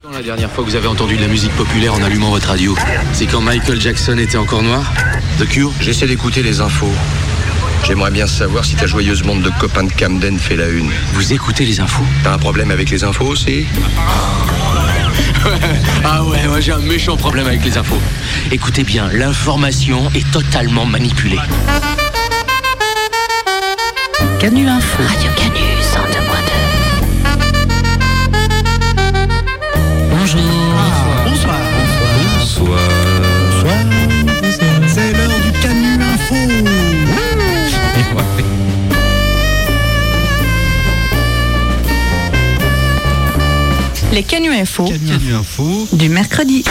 La dernière fois que vous avez entendu de la musique populaire en allumant votre radio, c'est quand Michael Jackson était encore noir? The Cure? J'essaie d'écouter les infos. J'aimerais bien savoir si ta joyeuse bande de copains de Camden fait la une. Vous écoutez les infos? T'as un problème avec les infos aussi? Ah ouais, moi j'ai un méchant problème avec les infos. Écoutez bien, l'information est totalement manipulée. Canu Info. Radio Canu 102.2. Bonjour. Bonsoir. C'est l'heure du Canu Info. Les Canu Info. Canu Info. Du mercredi.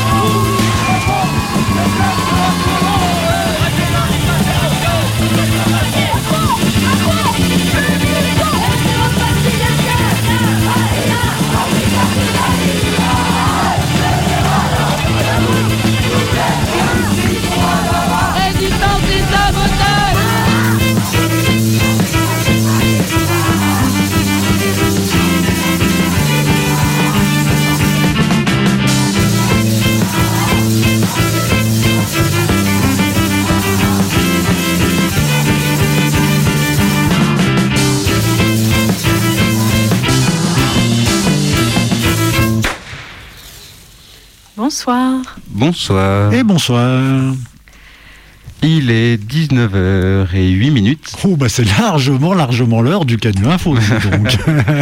Bonsoir. Bonsoir. Et bonsoir. Il est 19h08. Oh bah c'est largement l'heure du Canu Info. Donc.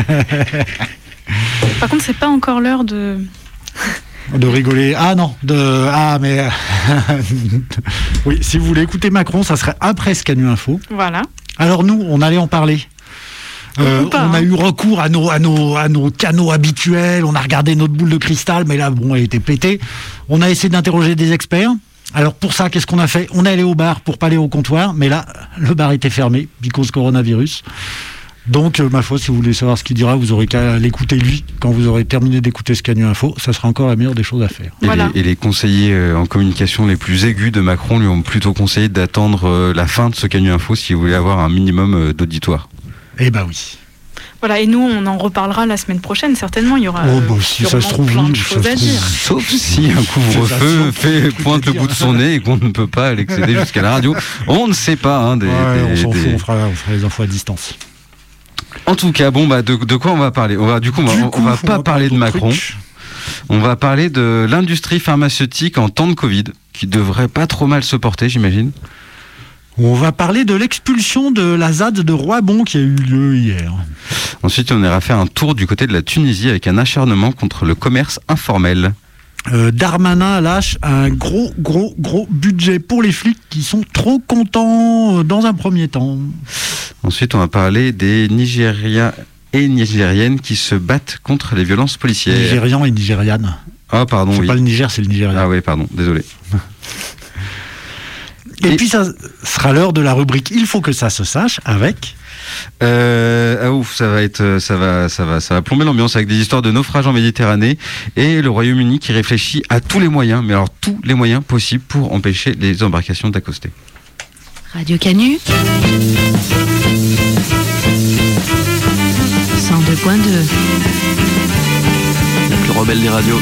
Par contre, c'est pas encore l'heure de rigoler. Ah non, mais oui, si vous voulez écouter Macron, ça serait après ce Canu Info. Voilà. Alors nous, on allait en parler. On a eu recours à nos canaux habituels, on a regardé notre boule de cristal, mais là, bon, elle était pétée. On a essayé d'interroger des experts. Alors pour ça, qu'est-ce qu'on a fait? On est allé au bar pour pas aller au comptoir, mais là, le bar était fermé, because coronavirus. Donc, ma foi, si vous voulez savoir ce qu'il dira, vous aurez qu'à l'écouter lui. Quand vous aurez terminé d'écouter ce Canu Info, ça sera encore la meilleure des choses à faire. Et les conseillers en communication les plus aigus de Macron lui ont plutôt conseillé d'attendre la fin de ce Canu Info si vous voulez avoir un minimum d'auditoire. Eh ben oui. Voilà, et nous, on en reparlera la semaine prochaine, certainement. Il y aura si ça se trouve, plein de choses à dire. Sauf si un couvre-feu pointe le bout de son nez et qu'on ne peut pas l'accéder jusqu'à la radio. On ne sait pas. On s'en fout, on fera les infos à distance. En tout cas, de quoi on va parler? On va pas parler de Macron. On va parler de l'industrie pharmaceutique en temps de Covid, qui devrait pas trop mal se porter, j'imagine. On va parler de l'expulsion de la ZAD de Roibon qui a eu lieu hier. Ensuite, on ira faire un tour du côté de la Tunisie avec un acharnement contre le commerce informel. Darmanin lâche un gros budget pour les flics qui sont trop contents dans un premier temps. Ensuite, on va parler des Nigériens et Nigériennes qui se battent contre les violences policières. Nigérians et Nigérianes. Ah, pardon, c'est pas le Niger, c'est le Nigeria. Ah oui, pardon, désolé. Et puis ça sera l'heure de la rubrique Il faut que ça se sache avec... ça va plomber l'ambiance avec des histoires de naufrages en Méditerranée et le Royaume-Uni qui réfléchit à tous les moyens, mais alors tous les moyens possibles pour empêcher les embarcations d'accoster. Radio Canu 102.2. La plus rebelle des radios.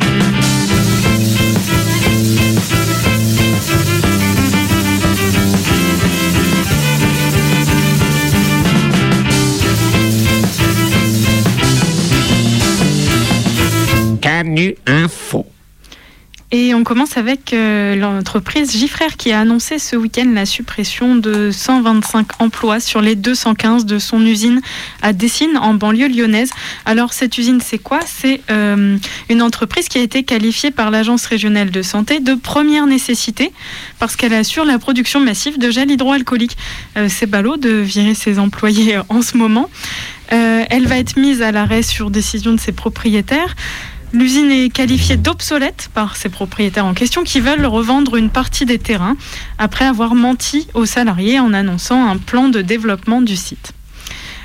Canu Info. Et on commence avec l'entreprise Gifrère qui a annoncé ce week-end la suppression de 125 emplois sur les 215 de son usine à Dessines, en banlieue lyonnaise. Alors cette usine, c'est quoi? C'est une entreprise qui a été qualifiée par l'Agence régionale de santé de première nécessité parce qu'elle assure la production massive de gel hydroalcoolique. C'est ballot de virer ses employés en ce moment. Elle va être mise à l'arrêt sur décision de ses propriétaires. L'usine est qualifiée d'obsolète par ses propriétaires en question qui veulent revendre une partie des terrains après avoir menti aux salariés en annonçant un plan de développement du site.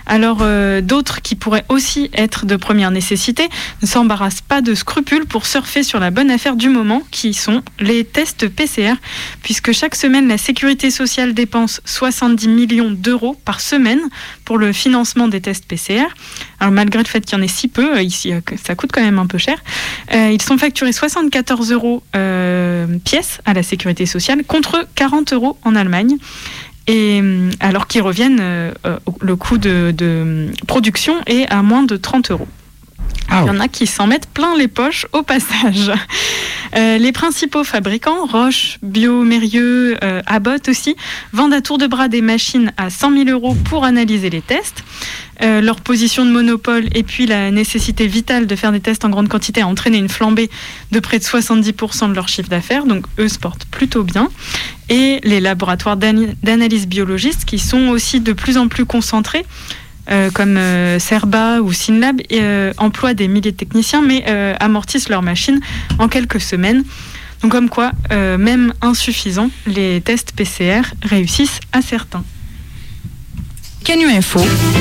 Alors d'autres qui pourraient aussi être de première nécessité ne s'embarrassent pas de scrupules pour surfer sur la bonne affaire du moment, qui sont les tests PCR, puisque chaque semaine la Sécurité sociale dépense 70 millions d'euros par semaine pour le financement des tests PCR. Alors malgré le fait qu'il y en ait si peu, ici ça coûte quand même un peu cher. Ils sont facturés 74 euros pièce à la Sécurité sociale contre 40 euros en Allemagne. Et alors qu'ils reviennent, le coût de production est à moins de 30 euros. Il y en a qui s'en mettent plein les poches au passage. Les principaux fabricants, Roche, Biomérieux, Abbott aussi, vendent à tour de bras des machines à 100 000 euros pour analyser les tests. Leur position de monopole et puis la nécessité vitale de faire des tests en grande quantité a entraîné une flambée de près de 70% de leur chiffre d'affaires, donc eux se portent plutôt bien. Et les laboratoires d'analyse biologistes qui sont aussi de plus en plus concentrés, comme Cerba ou Synlab, emploient des milliers de techniciens, mais amortissent leurs machines en quelques semaines. Donc comme quoi, même insuffisants, les tests PCR réussissent à certains. Canu Info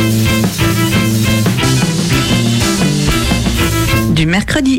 du mercredi.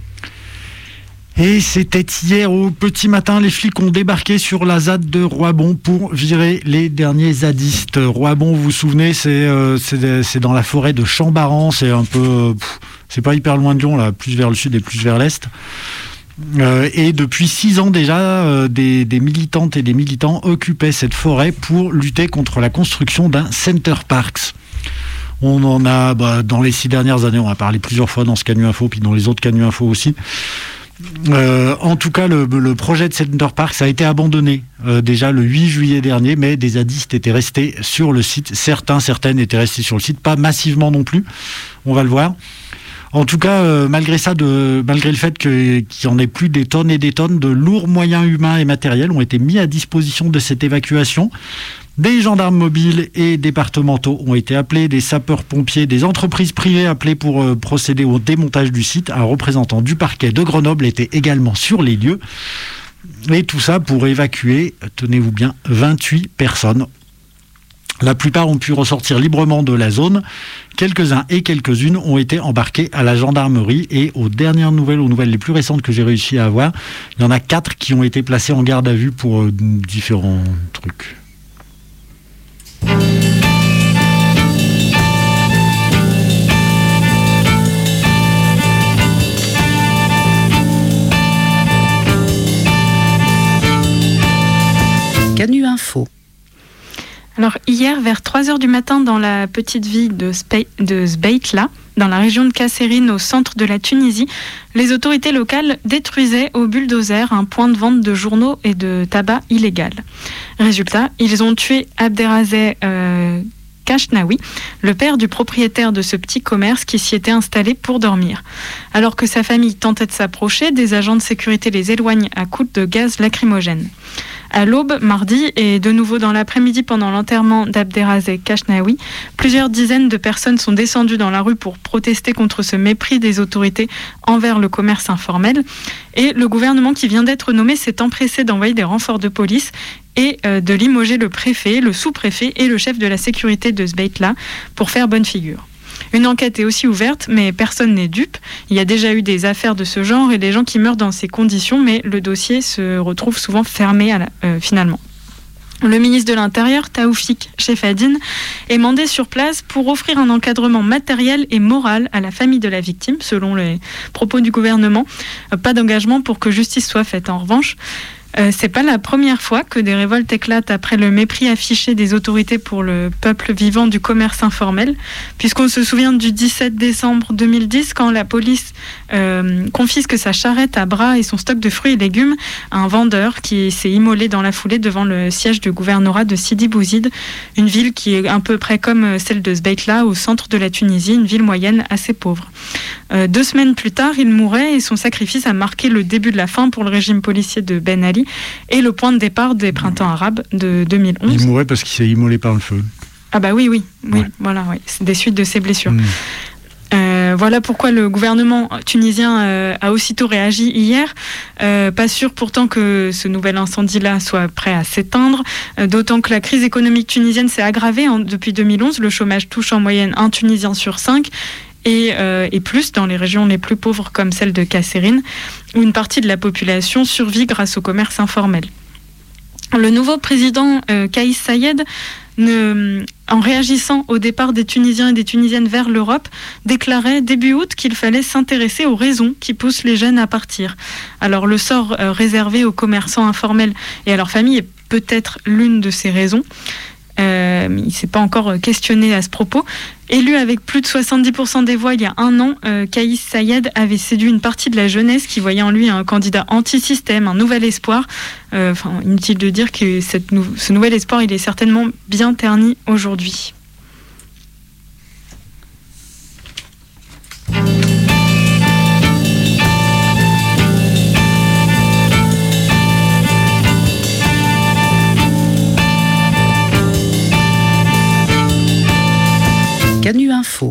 Et c'était hier au petit matin, les flics ont débarqué sur la ZAD de Roibon pour virer les derniers zadistes. Roibon, vous vous souvenez, c'est dans la forêt de Chambaran, c'est un peu, c'est pas hyper loin de Lyon, là, plus vers le sud et plus vers l'est. Et depuis 6 ans déjà, des militantes et des militants occupaient cette forêt pour lutter contre la construction d'un Center Parcs. On en a, dans les 6 dernières années, on a parlé plusieurs fois dans ce Canu Info, puis dans les autres Canu Info aussi. En tout cas, le projet de Center Parcs a été abandonné déjà le 8 juillet dernier, mais des zadistes étaient restés sur le site. Certaines étaient restées sur le site, pas massivement non plus, on va le voir. En tout cas, malgré le fait qu'il y en ait plus des tonnes et des tonnes, de lourds moyens humains et matériels ont été mis à disposition de cette évacuation. Des gendarmes mobiles et départementaux ont été appelés, des sapeurs-pompiers, des entreprises privées appelées pour procéder au démontage du site. Un représentant du parquet de Grenoble était également sur les lieux. Et tout ça pour évacuer, tenez-vous bien, 28 personnes. La plupart ont pu ressortir librement de la zone. Quelques-uns et quelques-unes ont été embarqués à la gendarmerie. Et aux dernières nouvelles, aux nouvelles les plus récentes que j'ai réussi à avoir, il y en a 4 qui ont été placés en garde à vue pour différents trucs. Canu Info. Alors hier, vers 3h du matin, dans la petite ville de Sbeitla, dans la région de Kasserine, au centre de la Tunisie, les autorités locales détruisaient au bulldozer un point de vente de journaux et de tabac illégal. Résultat, ils ont tué Abderrazeh Kashnaoui, le père du propriétaire de ce petit commerce qui s'y était installé pour dormir. Alors que sa famille tentait de s'approcher, des agents de sécurité les éloignent à coups de gaz lacrymogène. À l'aube, mardi, et de nouveau dans l'après-midi pendant l'enterrement d'Abderrazeh Kashnaoui, plusieurs dizaines de personnes sont descendues dans la rue pour protester contre ce mépris des autorités envers le commerce informel. Et le gouvernement qui vient d'être nommé s'est empressé d'envoyer des renforts de police et de limoger le préfet, le sous-préfet et le chef de la sécurité de Sbeitla pour faire bonne figure. Une enquête est aussi ouverte, mais personne n'est dupe. Il y a déjà eu des affaires de ce genre et des gens qui meurent dans ces conditions, mais le dossier se retrouve souvent fermé finalement. Le ministre de l'Intérieur, Taoufik Chefadine, est mandé sur place pour offrir un encadrement matériel et moral à la famille de la victime, selon les propos du gouvernement. Pas d'engagement pour que justice soit faite. En revanche, c'est pas la première fois que des révoltes éclatent après le mépris affiché des autorités pour le peuple vivant du commerce informel, puisqu'on se souvient du 17 décembre 2010 quand la police confisque sa charrette à bras et son stock de fruits et légumes à un vendeur qui s'est immolé dans la foulée devant le siège du gouvernorat de Sidi Bouzid, une ville qui est à peu près comme celle de Sbeitla au centre de la Tunisie, une ville moyenne assez pauvre. 2 semaines plus tard, il mourait et son sacrifice a marqué le début de la fin pour le régime policier de Ben Ali et le point de départ des printemps arabes de 2011. Il mourait parce qu'il s'est immolé par le feu. Ah bah oui, ouais. Voilà, ouais. C'est des suites de ses blessures. Voilà pourquoi le gouvernement tunisien a aussitôt réagi hier. Pas sûr pourtant que ce nouvel incendie-là soit prêt à s'éteindre, d'autant que la crise économique tunisienne s'est aggravée depuis 2011. Le chômage touche en moyenne 1 Tunisien sur 5. Et plus dans les régions les plus pauvres comme celle de Kasserine, où une partie de la population survit grâce au commerce informel. Le nouveau président Kais Saied, en réagissant au départ des Tunisiens et des Tunisiennes vers l'Europe, déclarait début août qu'il fallait s'intéresser aux raisons qui poussent les jeunes à partir. Alors le sort réservé aux commerçants informels et à leurs familles est peut-être l'une de ces raisons. Il ne s'est pas encore questionné à ce propos. Élu avec plus de 70% des voix il y a un an, Kais Saied avait séduit une partie de la jeunesse qui voyait en lui un candidat anti-système, un nouvel espoir. Inutile de dire que ce nouvel espoir, il est certainement bien terni aujourd'hui. Canu Info.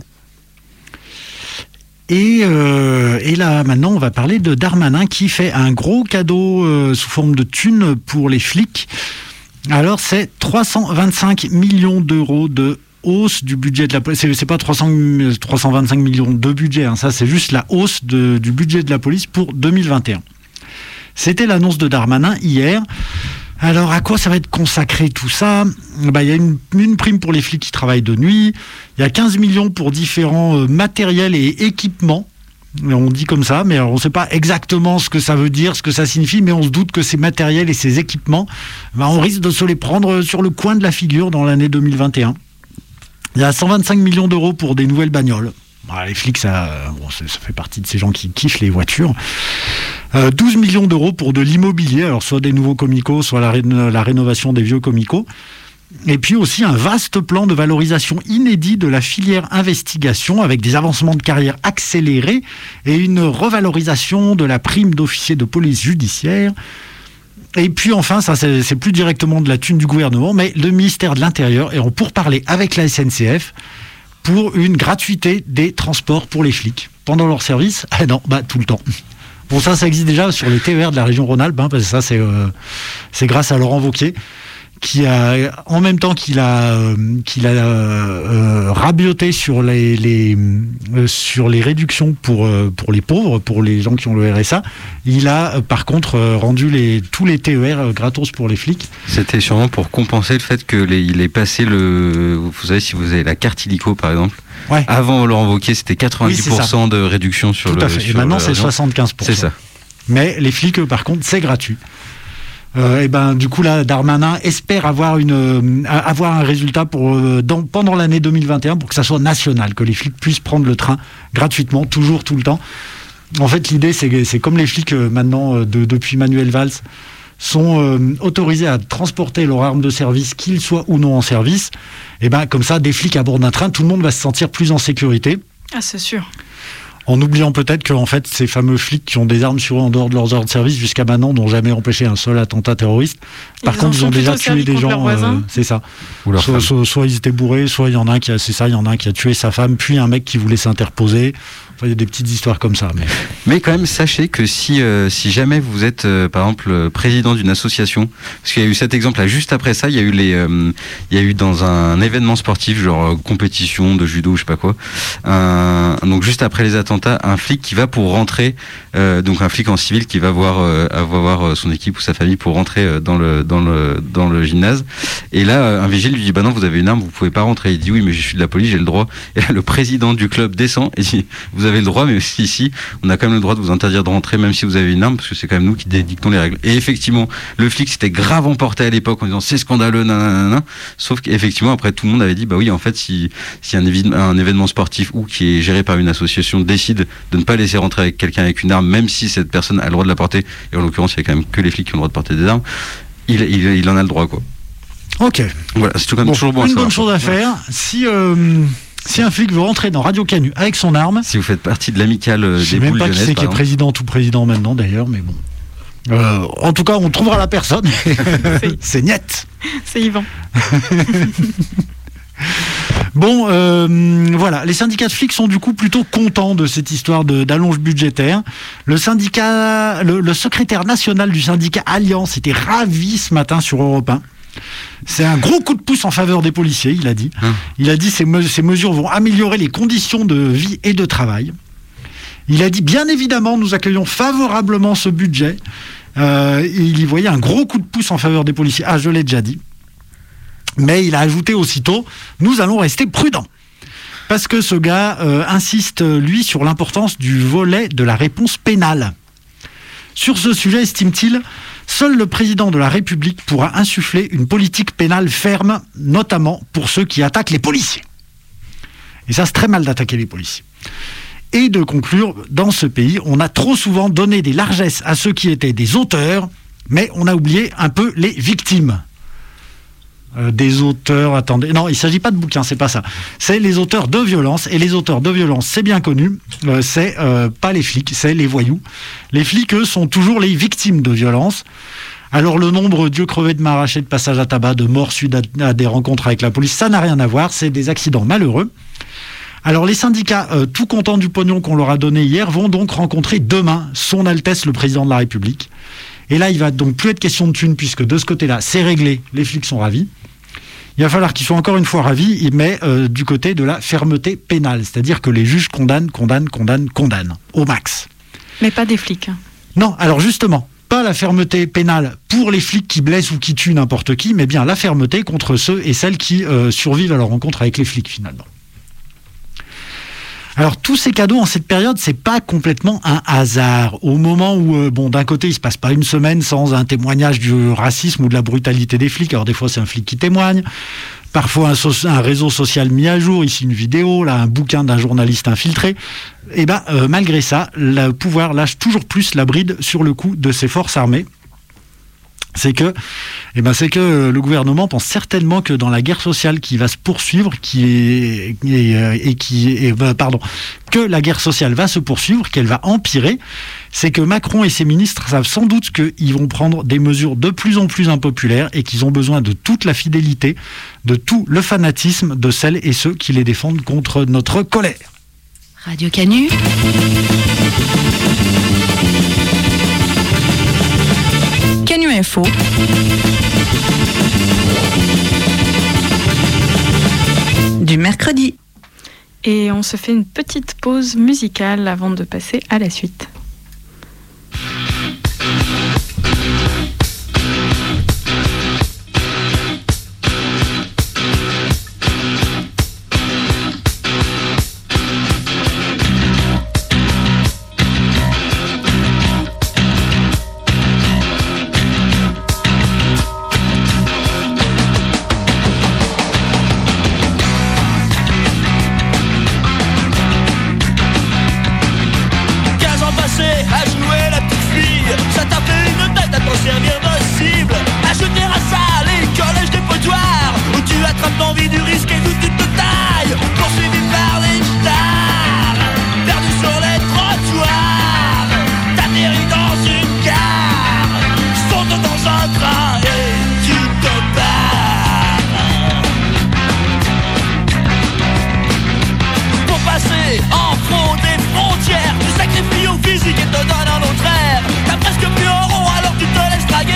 Et là, maintenant, on va parler de Darmanin qui fait un gros cadeau sous forme de thunes pour les flics. Alors, c'est 325 millions d'euros de hausse du budget de la police. C'est pas 325 millions de budget, hein, ça c'est juste la hausse du budget de la police pour 2021. C'était l'annonce de Darmanin hier. Alors, à quoi ça va être consacré tout ça ? Il y a une prime pour les flics qui travaillent de nuit. Il y a 15 millions pour différents matériels et équipements. On dit comme ça, mais on ne sait pas exactement ce que ça veut dire, ce que ça signifie, mais on se doute que ces matériels et ces équipements, on risque de se les prendre sur le coin de la figure dans l'année 2021. Il y a 125 millions d'euros pour des nouvelles bagnoles. Les flics, ça fait partie de ces gens qui kiffent les voitures. 12 millions d'euros pour de l'immobilier, alors soit des nouveaux comicos, soit la rénovation des vieux comicos. Et puis aussi un vaste plan de valorisation inédit de la filière investigation avec des avancements de carrière accélérés et une revalorisation de la prime d'officier de police judiciaire. Et puis enfin, ça c'est plus directement de la thune du gouvernement, mais le ministère de l'Intérieur est en pourparlers avec la SNCF pour une gratuité des transports pour les flics. Pendant leur service, tout le temps. Bon, ça existe déjà sur les TER de la région Rhône-Alpes, parce que ça, c'est grâce à Laurent Wauquiez, qui a, en même temps qu'il a rabioté sur les réductions pour les pauvres, pour les gens qui ont le RSA, il a par contre rendu tous les TER gratos pour les flics. C'était sûrement pour compenser le fait qu'il ait passé vous savez, si vous avez la carte illico par exemple, ouais. Avant Laurent Wauquiez c'était 90% de réduction sur tout le... Tout à fait, et maintenant c'est 75%. C'est ça. Mais les flics, par contre, c'est gratuit. Du coup là, Darmanin espère avoir un résultat pendant l'année 2021 pour que ça soit national, que les flics puissent prendre le train gratuitement, toujours, tout le temps. En fait, l'idée, c'est comme les flics maintenant, depuis Manuel Valls, sont autorisés à transporter leur arme de service, qu'ils soient ou non en service. Comme ça, des flics à bord d'un train, tout le monde va se sentir plus en sécurité. Ah, c'est sûr. En oubliant peut-être que fait, ces fameux flics qui ont des armes sur eux en dehors de leurs heures de service jusqu'à maintenant n'ont jamais empêché un seul attentat terroriste. Par contre, ils ont déjà tué des gens. C'est ça. Soit ils étaient bourrés, soit il y en a un qui a tué sa femme, puis un mec qui voulait s'interposer. Enfin, il y a des petites histoires comme ça. Mais quand même, sachez que si jamais vous êtes, par exemple, président d'une association, parce qu'il y a eu cet exemple-là, juste après ça, il y a eu dans un événement sportif, genre compétition de judo, je sais pas quoi, donc juste après les attentats, un flic qui va pour rentrer, donc un flic en civil qui va voir son équipe ou sa famille pour rentrer dans le gymnase. Et là, un vigile lui dit, non, vous avez une arme, vous pouvez pas rentrer. Il dit, oui, mais je suis de la police, j'ai le droit. Et là, le président du club descend et dit, vous avez le droit, mais ici, on a quand même le droit de vous interdire de rentrer, même si vous avez une arme, parce que c'est quand même nous qui dictons les règles. Et effectivement, le flic s'était grave emporté à l'époque en disant, c'est scandaleux, nanana. Sauf qu'effectivement, après, tout le monde avait dit, oui, en fait, si un événement sportif ou qui est géré par une association décide de ne pas laisser rentrer avec quelqu'un avec une arme, même si cette personne a le droit de la porter, et en l'occurrence, il y a quand même que les flics qui ont le droit de porter des armes, il en a le droit, quoi. Ok. Voilà, c'est tout quand même toujours bon à savoir. Une bonne chose à faire. Si un flic veut rentrer dans Radio Canu avec son arme... Si vous faites partie de l'amicale des boules jeunesse... Je sais même pas qui c'est qui est président maintenant d'ailleurs, mais bon. En tout cas, on trouvera la personne. C'est Niet. C'est Yvan. Bon, voilà, les syndicats de flics sont du coup plutôt contents de cette histoire d'allonge budgétaire. Le secrétaire national du syndicat Alliance était ravi ce matin sur Europe 1. C'est un gros coup de pouce en faveur des policiers, il a dit. Il a dit ces mesures vont améliorer les conditions de vie et de travail. Il a dit, bien évidemment, nous accueillons favorablement ce budget. Il y voyait un gros coup de pouce en faveur des policiers. Ah, je l'ai déjà dit. Mais il a ajouté aussitôt, nous allons rester prudents. Parce que ce gars insiste, lui, sur l'importance du volet de la réponse pénale. Sur ce sujet, estime-t-il, seul le président de la République pourra insuffler une politique pénale ferme, notamment pour ceux qui attaquent les policiers. Et ça, c'est très mal d'attaquer les policiers. Et de conclure, dans ce pays, on a trop souvent donné des largesses à ceux qui étaient des auteurs, mais on a oublié un peu les victimes. Des auteurs, attendez, non, il ne s'agit pas de bouquins, c'est pas ça. C'est les auteurs de violence, et les auteurs de violence, c'est bien connu, c'est pas les flics, c'est les voyous. Les flics, eux, sont toujours les victimes de violence. Alors le nombre, Dieu crevé de m'arracher de passage à tabac, de morts suite à des rencontres avec la police, ça n'a rien à voir, c'est des accidents malheureux. Alors les syndicats, tout contents du pognon qu'on leur a donné hier, vont donc rencontrer demain son Altesse le Président de la République. Et là, il va donc plus être question de thunes, puisque de ce côté-là, c'est réglé, les flics sont ravis. Il va falloir qu'ils soient encore une fois ravis, mais du côté de la fermeté pénale. C'est-à-dire que les juges condamnent, au max. Mais pas des flics. Non, alors justement, pas la fermeté pénale pour les flics qui blessent ou qui tuent n'importe qui, mais bien la fermeté contre ceux et celles qui survivent à leur rencontre avec les flics, finalement. Alors tous ces cadeaux en cette période, c'est pas complètement un hasard. Au moment où, d'un côté, il se passe pas une semaine sans un témoignage du racisme ou de la brutalité des flics. Alors des fois, c'est un flic qui témoigne. Parfois, un réseau social mis à jour. Ici, une vidéo, là, un bouquin d'un journaliste infiltré. Et malgré ça, le pouvoir lâche toujours plus la bride sur le coup de ses forces armées. C'est que le gouvernement pense certainement que dans la guerre sociale qui va se poursuivre, que la guerre sociale va se poursuivre, qu'elle va empirer, c'est que Macron et ses ministres savent sans doute qu'ils vont prendre des mesures de plus en plus impopulaires et qu'ils ont besoin de toute la fidélité, de tout le fanatisme de celles et ceux qui les défendent contre notre colère. Radio Canu. Canu Info. Du mercredi. Et on se fait une petite pause musicale avant de passer à la suite. Physique et te donne un autre air. T'as presque plus un rond alors tu te laisses draguer.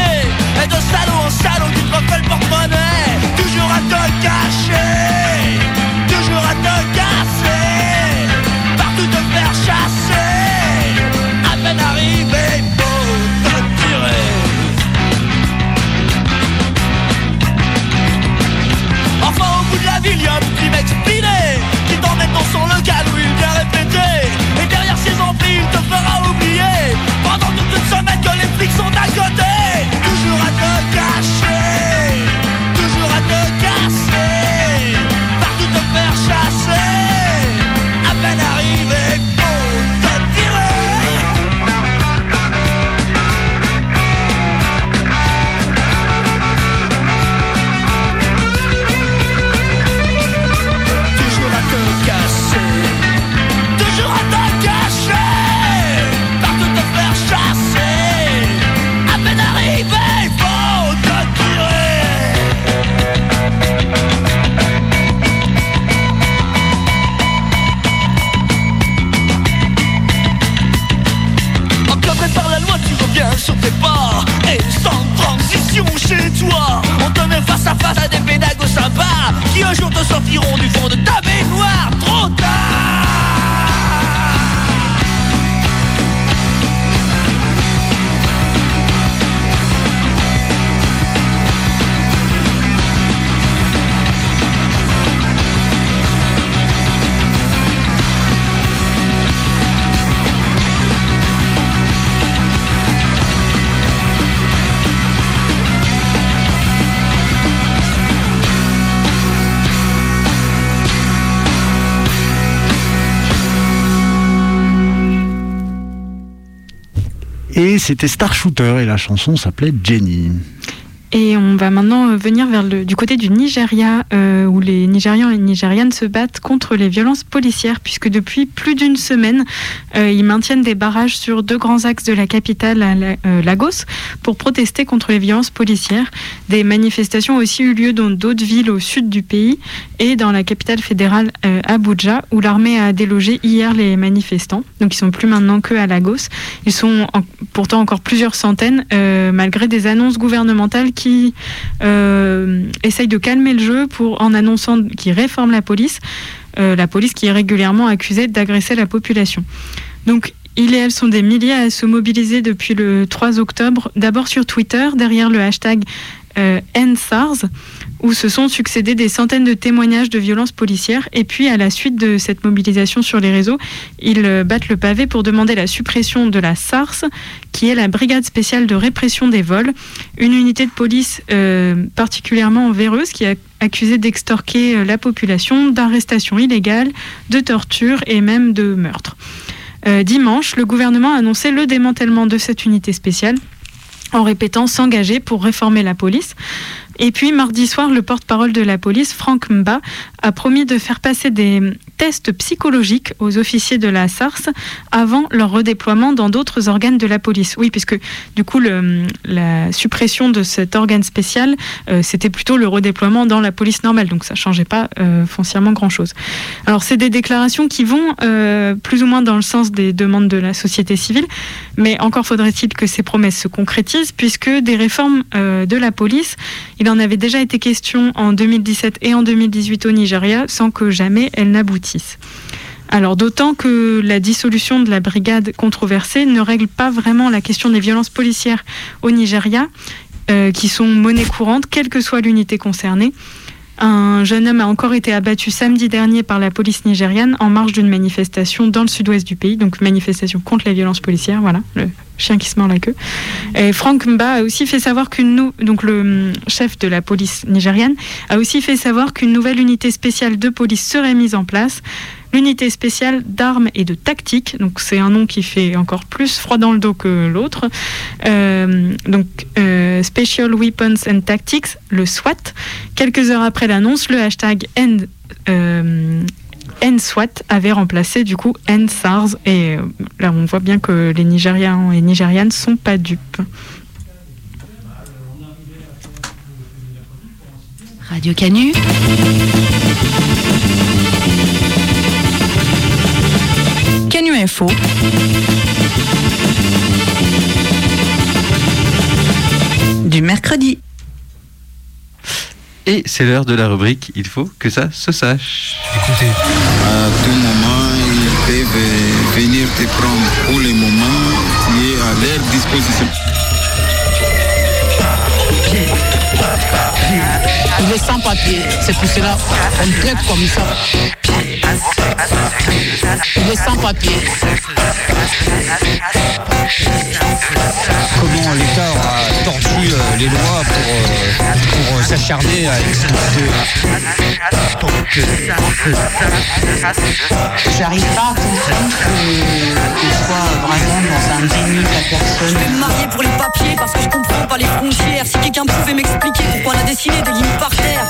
sur tes pas et sans transition chez toi. On te met face à face à des pédagogues sympas qui un jour te sortiront du fond de ta baignoire. Trop tard. Et c'était Star Shooter et la chanson s'appelait Jenny. Et on va maintenant venir du côté du Nigeria, où les Nigérians et Nigérianes se battent contre les violences policières, puisque depuis plus d'une semaine, ils maintiennent des barrages sur 2 grands axes de la capitale, Lagos, pour protester contre les violences policières. Des manifestations ont aussi eu lieu dans d'autres villes au sud du pays et dans la capitale fédérale, Abuja, où l'armée a délogé hier les manifestants. Donc ils sont plus maintenant que à Lagos. Ils sont pourtant encore plusieurs centaines, malgré des annonces gouvernementales qui essaye de calmer le jeu en annonçant qu'ils réforment la police qui est régulièrement accusée d'agresser la population. Donc, ils et elles sont des milliers à se mobiliser depuis le 3 octobre, d'abord sur Twitter, derrière le hashtag #EndSARS, où se sont succédés des centaines de témoignages de violences policières. Et puis, à la suite de cette mobilisation sur les réseaux, ils battent le pavé pour demander la suppression de la SARS, qui est la Brigade spéciale de répression des vols, une unité de police particulièrement véreuse qui est accusée d'extorquer la population, d'arrestations illégales, de torture et même de meurtre. Dimanche, le gouvernement a annoncé le démantèlement de cette unité spéciale, en répétant s'engager pour réformer la police. Et puis, mardi soir, le porte-parole de la police, Frank Mba, a promis de faire passer des tests psychologiques aux officiers de la SARS avant leur redéploiement dans d'autres organes de la police. Oui, puisque du coup, la suppression de cet organe spécial, c'était plutôt le redéploiement dans la police normale. Donc, ça ne changeait pas foncièrement grand-chose. Alors, c'est des déclarations qui vont plus ou moins dans le sens des demandes de la société civile, mais encore faudrait-il que ces promesses se concrétisent, puisque des réformes de la police, il en avait déjà été question en 2017 et en 2018 au Nigeria, sans que jamais elles n'aboutissent. Alors, d'autant que la dissolution de la brigade controversée ne règle pas vraiment la question des violences policières au Nigeria, qui sont monnaie courante, quelle que soit l'unité concernée. Un jeune homme a encore été abattu samedi dernier par la police nigériane en marge d'une manifestation dans le sud-ouest du pays, donc manifestation contre les violences policières, voilà, le chien qui se mord la queue. Et Frank Mba a aussi fait savoir donc le chef de la police nigériane a aussi fait savoir qu'une nouvelle unité spéciale de police serait mise en place. L'unité spéciale d'armes et de tactique, donc c'est un nom qui fait encore plus froid dans le dos que l'autre. Special Weapons and Tactics, le SWAT. Quelques heures après l'annonce, le hashtag #EndSWAT avait remplacé du coup #EndSARS. Et là, on voit bien que les Nigérians et Nigérianes sont pas dupes. Radio Canu. Canu Info. Du mercredi. Et c'est l'heure de la rubrique Il faut que ça se sache. Écoutez, à tout moment, ils peuvent venir te prendre pour le moment qui est à leur disposition. Il est sans papier, c'est pour cela qu'on le traite comme ça. Il est sans papier. Comment l'État a tordu les lois pour s'acharner à expulser. J'arrive pas à comprendre qu'il soit vraiment dans un déni de la personne. Je vais me marier pour les papiers parce que je comprends pas les frontières. Si quelqu'un pouvait m'expliquer pourquoi on a dessiné des lignes par terre.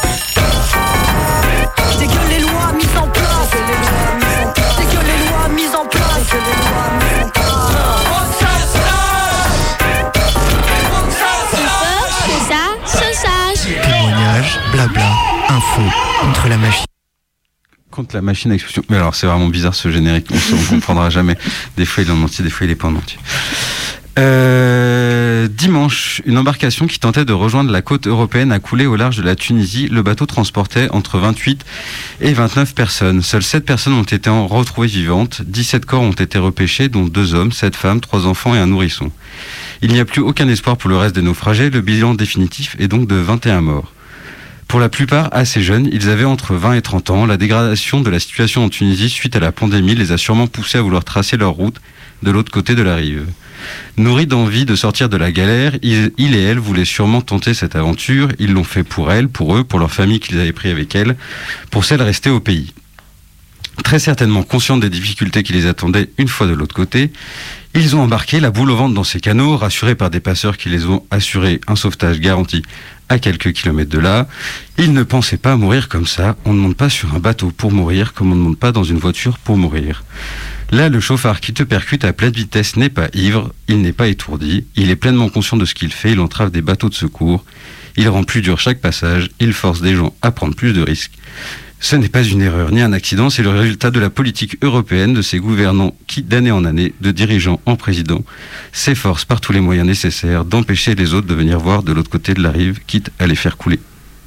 Je dégueule les lois mises en place. Je dégueule les lois mises en place. Témoignage, blabla, info, contre la machine. Contre la machine à expulsion. Mais alors, c'est vraiment bizarre ce générique, on ne comprendra jamais. Des fois, il est en entier, des fois, il n'est pas en entier. Dimanche, une embarcation qui tentait de rejoindre la côte européenne a coulé au large de la Tunisie. Le bateau transportait entre 28 et 29 personnes. Seules 7 personnes ont été retrouvées vivantes. 17 corps ont été repêchés, dont 2 hommes, 7 femmes, 3 enfants et un nourrisson. Il n'y a plus aucun espoir pour le reste des naufragés. Le bilan définitif est donc de 21 morts. Pour la plupart assez jeunes, ils avaient entre 20 et 30 ans. La dégradation de la situation en Tunisie suite à la pandémie les a sûrement poussés à vouloir tracer leur route de l'autre côté de la rive. Nourris d'envie de sortir de la galère, il et elle voulaient sûrement tenter cette aventure. Ils l'ont fait pour elles, pour eux, pour leur famille qu'ils avaient pris avec elles, pour celles restées au pays. Très certainement conscients des difficultés qui les attendaient une fois de l'autre côté, ils ont embarqué la boule au ventre dans ces canots, rassurés par des passeurs qui les ont assuré un sauvetage garanti à quelques kilomètres de là. Ils ne pensaient pas mourir comme ça. On ne monte pas sur un bateau pour mourir, comme on ne monte pas dans une voiture pour mourir. Là, le chauffard qui te percute à pleine vitesse n'est pas ivre, il n'est pas étourdi, il est pleinement conscient de ce qu'il fait, il entrave des bateaux de secours, il rend plus dur chaque passage, il force des gens à prendre plus de risques. Ce n'est pas une erreur ni un accident, c'est le résultat de la politique européenne, de ses gouvernants qui, d'année en année, de dirigeants en président, s'efforcent par tous les moyens nécessaires d'empêcher les autres de venir voir de l'autre côté de la rive, quitte à les faire couler.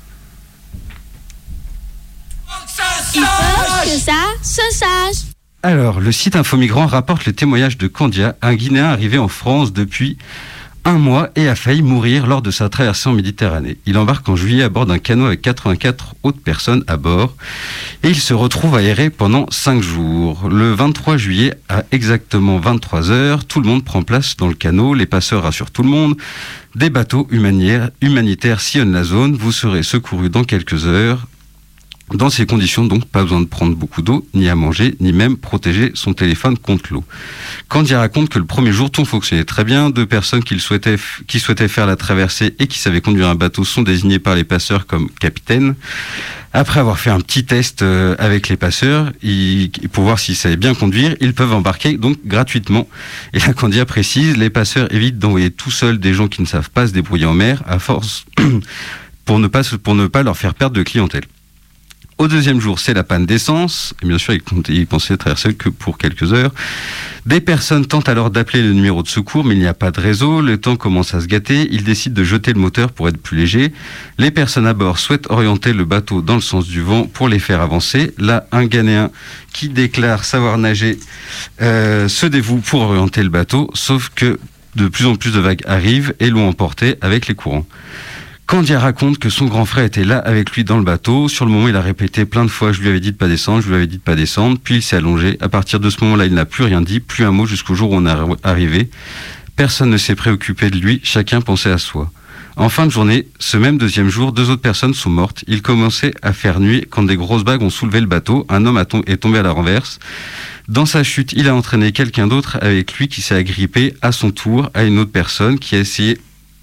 Il faut que ça se sache. Alors, le site Infomigrant rapporte le témoignage de Candia, un Guinéen arrivé en France depuis 1 mois et a failli mourir lors de sa traversée en Méditerranée. Il embarque en juillet à bord d'un canot avec 84 autres personnes à bord et il se retrouve aéré pendant 5 jours. Le 23 juillet, à exactement 23h, tout le monde prend place dans le canot, les passeurs rassurent tout le monde, des bateaux humanitaires sillonnent la zone, vous serez secourus dans quelques heures. Dans ces conditions, donc, pas besoin de prendre beaucoup d'eau, ni à manger, ni même protéger son téléphone contre l'eau. Candia raconte que le premier jour, tout fonctionnait très bien. 2 personnes qui souhaitaient faire la traversée et qui savaient conduire un bateau sont désignées par les passeurs comme capitaines. Après avoir fait un petit test avec les passeurs, pour voir s'ils savaient bien conduire, ils peuvent embarquer donc gratuitement. Et là, Candia précise, les passeurs évitent d'envoyer tout seuls des gens qui ne savent pas se débrouiller en mer, à force, pour ne pas leur faire perdre de clientèle. Au deuxième jour, c'est la panne d'essence. Et bien sûr, ils pensaient traverser que pour quelques heures. Des personnes tentent alors d'appeler le numéro de secours, mais il n'y a pas de réseau. Le temps commence à se gâter. Ils décident de jeter le moteur pour être plus léger. Les personnes à bord souhaitent orienter le bateau dans le sens du vent pour les faire avancer. Là, un Ghanéen qui déclare savoir nager se dévoue pour orienter le bateau, sauf que de plus en plus de vagues arrivent et l'ont emporté avec les courants. Candia raconte que son grand frère était là avec lui dans le bateau. Sur le moment, il a répété plein de fois « je lui avais dit de pas descendre, je lui avais dit de pas descendre », puis il s'est allongé. À partir de ce moment-là, il n'a plus rien dit, plus un mot jusqu'au jour où on est arrivé. Personne ne s'est préoccupé de lui, chacun pensait à soi. En fin de journée, ce même deuxième jour, 2 autres personnes sont mortes. Il commençait à faire nuit quand des grosses vagues ont soulevé le bateau. Un homme est tombé à la renverse. Dans sa chute, il a entraîné quelqu'un d'autre avec lui qui s'est agrippé à son tour à une autre personne qui a essayé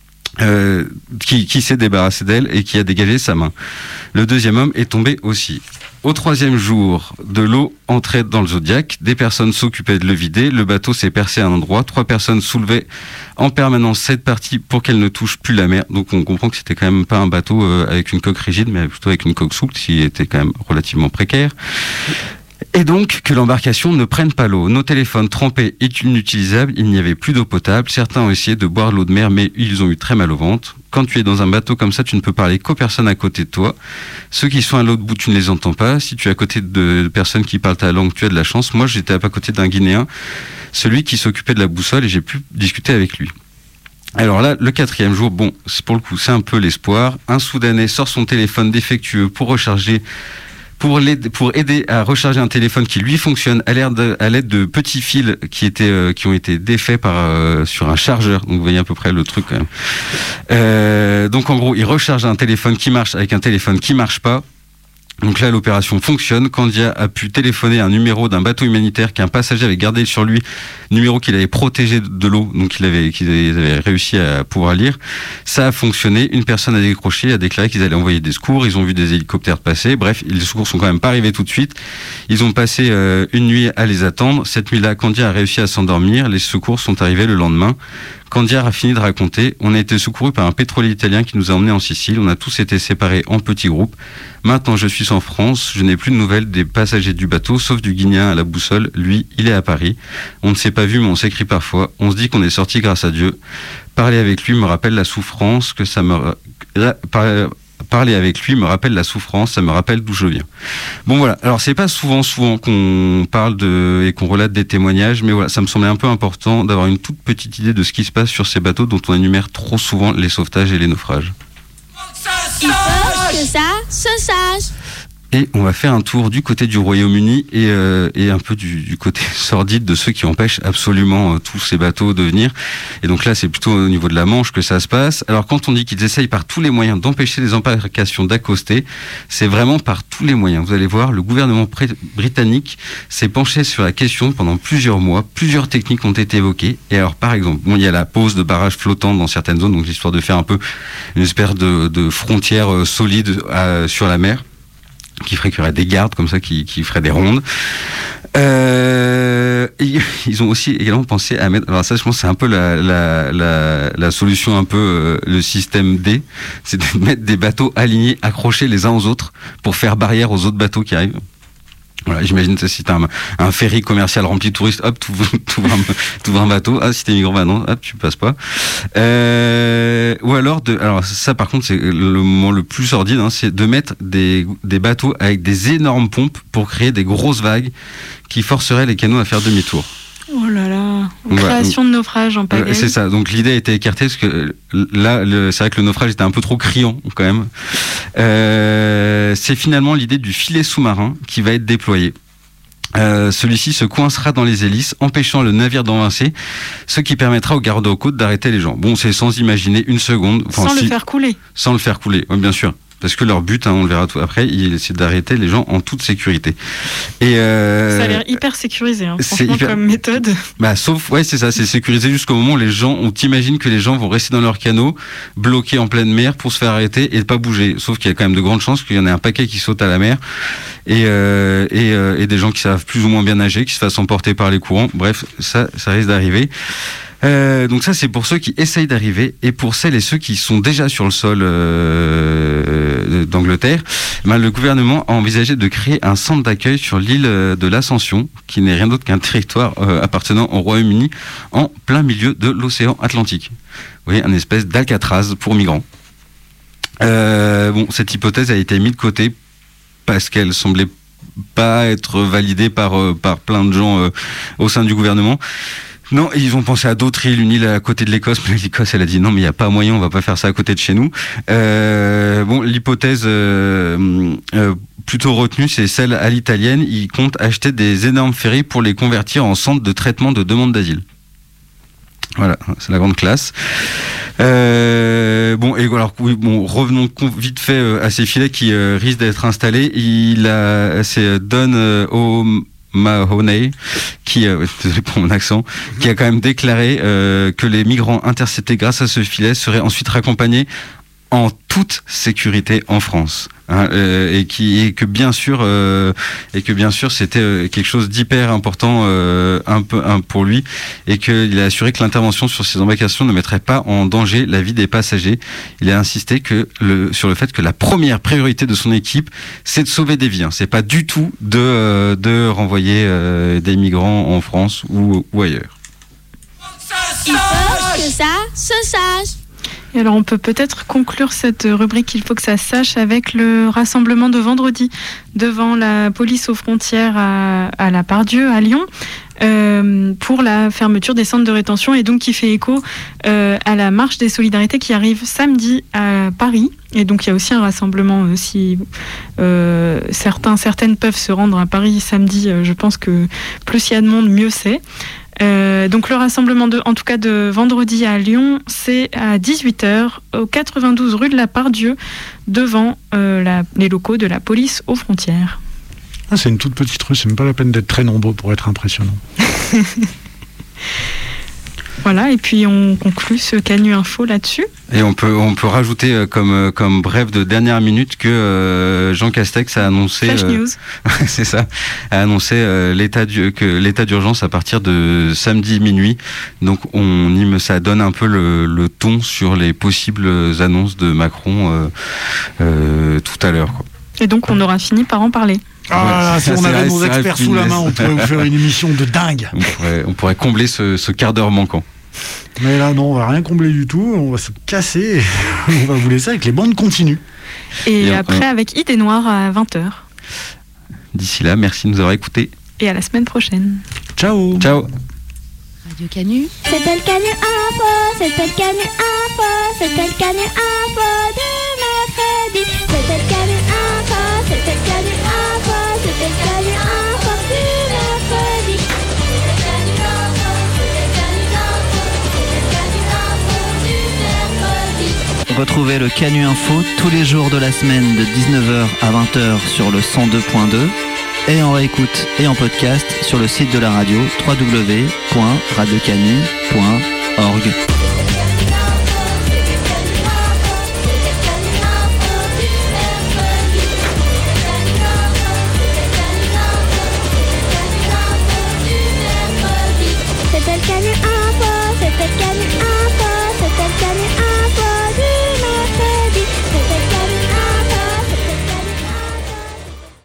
qui s'est débarrassé d'elle et qui a dégagé sa main. Le deuxième homme est tombé aussi. Au 3e jour, de l'eau entrait dans le Zodiac. Des personnes s'occupaient de le vider. Le bateau s'est percé à un endroit. 3 personnes soulevaient en permanence cette partie pour qu'elle ne touche plus la mer. Donc on comprend que c'était quand même pas un bateau avec une coque rigide, mais plutôt avec une coque souple, qui était quand même relativement précaire. Et donc que l'embarcation ne prenne pas l'eau. Nos téléphones trempés et inutilisables, il n'y avait plus d'eau potable. Certains ont essayé de boire l'eau de mer, mais ils ont eu très mal au ventre. Quand tu es dans un bateau comme ça, tu ne peux parler qu'aux personnes à côté de toi. Ceux qui sont à l'autre bout, tu ne les entends pas. Si tu es à côté de personnes qui parlent ta langue, tu as de la chance. Moi, j'étais à côté d'un Guinéen, celui qui s'occupait de la boussole, et j'ai pu discuter avec lui. Alors là, le 4e jour, bon, pour le coup, c'est un peu l'espoir. Un Soudanais sort son téléphone défectueux pour aider à recharger un téléphone qui lui fonctionne à l'aide de petits fils qui ont été défaits sur un chargeur. Donc vous voyez à peu près le truc quand même. Donc en gros, il recharge un téléphone qui marche avec un téléphone qui marche pas. Donc là, l'opération fonctionne. Candia a pu téléphoner un numéro d'un bateau humanitaire qu'un passager avait gardé sur lui, numéro qu'il avait protégé de l'eau, donc qu'ils avaient réussi à pouvoir lire. Ça a fonctionné. Une personne a décroché, a déclaré qu'ils allaient envoyer des secours. Ils ont vu des hélicoptères passer. Bref, les secours sont quand même pas arrivés tout de suite. Ils ont passé une nuit à les attendre. Cette nuit-là, Candia a réussi à s'endormir. Les secours sont arrivés le lendemain. Candia a fini de raconter. On a été secourus par un pétrolier italien qui nous a emmenés en Sicile. On a tous été séparés en petits groupes. Maintenant, je suis en France. Je n'ai plus de nouvelles des passagers du bateau, sauf du Guinéen à la boussole. Lui, il est à Paris. On ne s'est pas vu, mais on s'écrit parfois. On se dit qu'on est sorti grâce à Dieu. Parler avec lui me rappelle la souffrance que ça me... Parler avec lui me rappelle la souffrance, ça me rappelle d'où je viens. Bon voilà, alors c'est pas souvent qu'on parle et qu'on relate des témoignages, mais voilà, ça me semblait un peu important d'avoir une toute petite idée de ce qui se passe sur ces bateaux dont on énumère trop souvent les sauvetages et les naufrages. Il faut que ça se sache. Et on va faire un tour du côté du Royaume-Uni et un peu du côté sordide de ceux qui empêchent absolument tous ces bateaux de venir. Et donc là, c'est plutôt au niveau de la Manche que ça se passe. Alors quand on dit qu'ils essayent par tous les moyens d'empêcher les embarcations d'accoster, c'est vraiment par tous les moyens. Vous allez voir, le gouvernement britannique s'est penché sur la question pendant plusieurs mois. Plusieurs techniques ont été évoquées. Et alors par exemple, il y a la pose de barrages flottants dans certaines zones, donc l'histoire de faire un peu une espèce de frontière solide sur la mer, qui ferait qu'il y aurait des gardes comme ça qui feraient des rondes. Ils ont aussi également pensé à mettre, alors ça je pense que c'est un peu la solution, un peu le système D, c'est de mettre des bateaux alignés, accrochés les uns aux autres pour faire barrière aux autres bateaux qui arrivent. Voilà, j'imagine que si t'as un ferry commercial rempli de touristes, hop, t'ouvres un bateau. Ah, si t'es migrant, bah non, hop, tu passes pas. Ou alors ça par contre c'est le moment le plus sordide, hein, c'est de mettre des bateaux avec des énormes pompes pour créer des grosses vagues qui forceraient les canots à faire demi-tour. Oh là là, création de naufrage en pagaille. C'est ça, donc l'idée a été écartée parce que là, c'est vrai que le naufrage était un peu trop criant quand même. C'est finalement l'idée du filet sous-marin qui va être déployé. Celui-ci se coincera dans les hélices, empêchant le navire d'avancer, ce qui permettra aux gardes-côtes d'arrêter les gens. Bon, c'est sans imaginer une seconde. Sans le faire couler. Sans le faire couler, oui, bien sûr. Parce que leur but, hein, on le verra tout après, c'est d'arrêter les gens en toute sécurité. Et ça a l'air hyper sécurisé, hein, franchement, comme méthode. Bah, sauf, ouais, c'est ça, c'est sécurisé jusqu'au moment où les gens, on t'imagine que les gens vont rester dans leur canot, bloqués en pleine mer pour se faire arrêter et ne pas bouger. Sauf qu'il y a quand même de grandes chances qu'il y en ait un paquet qui saute à la mer et des gens qui savent plus ou moins bien nager, qui se fassent emporter par les courants. Bref, ça risque d'arriver. Donc ça c'est pour ceux qui essayent d'arriver, et pour celles et ceux qui sont déjà sur le sol d'Angleterre, le gouvernement a envisagé de créer un centre d'accueil sur l'île de l'Ascension, qui n'est rien d'autre qu'un territoire appartenant au Royaume-Uni en plein milieu de l'océan Atlantique. Vous voyez, un espèce d'Alcatraz pour migrants. Bon, cette hypothèse a été mise de côté parce qu'elle semblait pas être validée par plein de gens au sein du gouvernement. Non, ils ont pensé à d'autres îles, une île à côté de l'Écosse, mais l'Écosse elle a dit non, mais il n'y a pas moyen, on va pas faire ça à côté de chez nous. Bon, l'hypothèse plutôt retenue, c'est celle à l'italienne. Ils comptent acheter des énormes ferries pour les convertir en centres de traitement de demande d'asile. Voilà, c'est la grande classe. Bon, et alors oui, bon, revenons vite fait à ces filets qui risquent d'être installés. C'est Don O'Mahony, désolé pour mon accent, qui a quand même déclaré que les migrants interceptés grâce à ce filet seraient ensuite raccompagnés en toute sécurité en France, hein, et que bien sûr c'était quelque chose d'hyper important pour lui, et qu'il a assuré que l'intervention sur ces embarcations ne mettrait pas en danger la vie des passagers. Il a insisté sur le fait que la première priorité de son équipe, c'est de sauver des vies, hein. C'est pas du tout de renvoyer des migrants en France ou ailleurs. Il faut que ça se sache. Et alors on peut peut-être conclure cette rubrique Il faut que ça se sache avec le rassemblement de vendredi devant la police aux frontières à la Pardieu, à Lyon, pour la fermeture des centres de rétention, et donc qui fait écho à la marche des solidarités qui arrive samedi à Paris. Et donc il y a aussi un rassemblement, si certaines peuvent se rendre à Paris samedi, je pense que plus il y a de monde, mieux c'est. Donc le rassemblement de vendredi à Lyon, c'est à 18h au 92 rue de la Pardieu, devant les locaux de la police aux frontières. Ah, c'est une toute petite rue, c'est même pas la peine d'être très nombreux pour être impressionnant. Voilà, et puis on conclut ce Canu Info là-dessus. Et on peut rajouter comme bref de dernière minute que Jean Castex a annoncé Flash News. C'est ça, a annoncé l'état d'urgence à partir de samedi minuit. Donc ça donne un peu le ton sur les possibles annonces de Macron tout à l'heure, quoi. Et donc on aura fini par en parler. Ah, si on avait nos experts sous la main, on pourrait vous faire une émission de dingue. On pourrait combler ce quart d'heure manquant. Mais là, non, on va rien combler du tout. On va se casser. On va vous laisser avec les bandes continues. Et après, avec Idée Noire à 20h. D'ici là, merci de nous avoir écoutés. Et à la semaine prochaine. Ciao. Ciao. Radio Canu. C'était le Canu Info, c'était le Canu Info, c'était le Canu Info du mercredi. C'était le Canu Info, c'était le Canu Info, c'était le Canu Info du mercredi. Retrouvez le Canu Info tous les jours de la semaine de 19h à 20h sur le 102.2 et en réécoute et en podcast sur le site de la radio www.radiocanu.org. C'était le Canu Info, c'était le Canu Info.